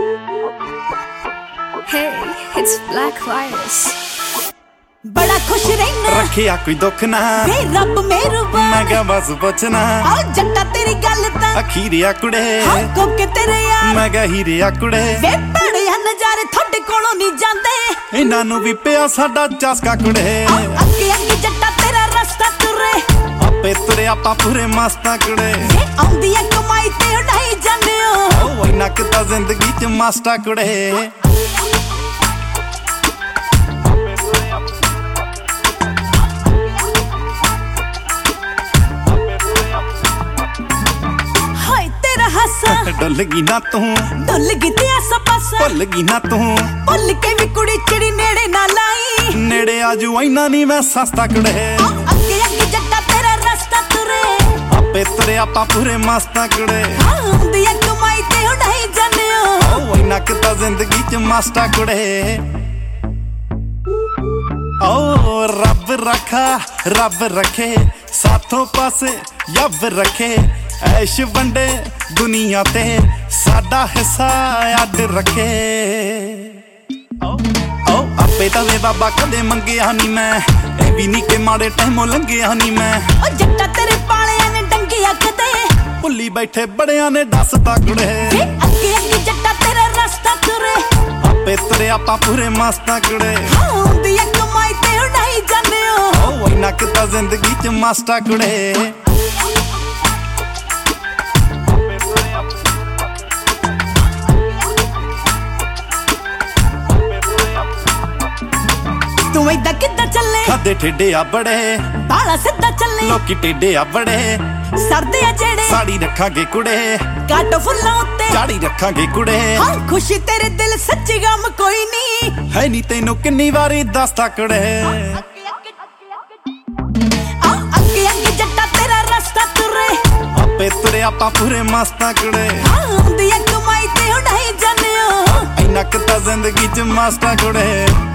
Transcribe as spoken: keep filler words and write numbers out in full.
Hey, it's Black Virus. बड़ा खुश रहना रखिया कोई दुख ना वे रब मेहरबान मैं क्या बस पुछना आओ जट्टा तेरी गल ता अखीरिया कुड़े हाँ को के तेरे यार मैं क्या हीरिया कुड़े वे बड़े नजारे थोड़े कोलों नहीं जाते इन्हां नूं भी पिया साडा चस्का कुड़े अगे अगे जट्टा तेरा रास्ता तुरे आपे तुरे आपा पूरे मस्ता कुड़े ये आउंदी है कमाई ते उड़ाई जाने हो ओ इन्हां किता जिंदगी च मास्टा कुड़े डुलगी ना तू डुलगी ते आसा पासा भुलगी ना तू भुल के भी कुड़ी चिड़ी नेड़े ना लाई नेड़े आजू इना नहीं मैं सस्ता कुड़े अगे अगे जट्टा तेरा रास्ता तुरे आपे तुरे आपा पूरे मस्ता कुड़े आउंदी है कमाई ते उड़ाई जाने हो ओ इन्हां किता जिंदगी च मास्टा कुड़े ओ रब रखा रब रखे साथों पासे यब रखे ऐश वंडे दुनिया ते साडा हिस्सा अड रखे ओ ओ आपे तवे बाबा कदे मंगिया नी मैं ए भी नी के माड़े टाइमों लंघिया नी मैं ओ जट्टा तेरे पालियां ने डंगिया कदे भुल्ली बैठे बड़ियां ने दस तकड़े अगे अगे जट्टा तेरा रास्ता तुरे आपे तुरे आपा पूरे मस्ता कुड़े आउंदी है कमाई ते उड़ाई जाने हो ओ इन्हां किता जिंदगी च मास्टा कुड़े तू इदा किदा चले खादे ठेडे आ बड़े बाला सिद्धा चले लोकी टेडे आ बड़े सरदे आ जेड़े साड़ी रखांगे कुड़े काटो फुल्लां उत्ते चाड़ी रखांगे कुड़े हाँ खुशी तेरे दिल सच्ची गम कोई नहीं है नी तेनू किन्नी वारी दसता कुड़े अगे अगे जट्टा तेरा रास्ता तुरे आपे तुरे आपा पूरे मस्ता कुड़े आउंदी है कमाई ते उड़ाई जाने हो इन्हां किता जिंदगी च मास्टा कुड़े।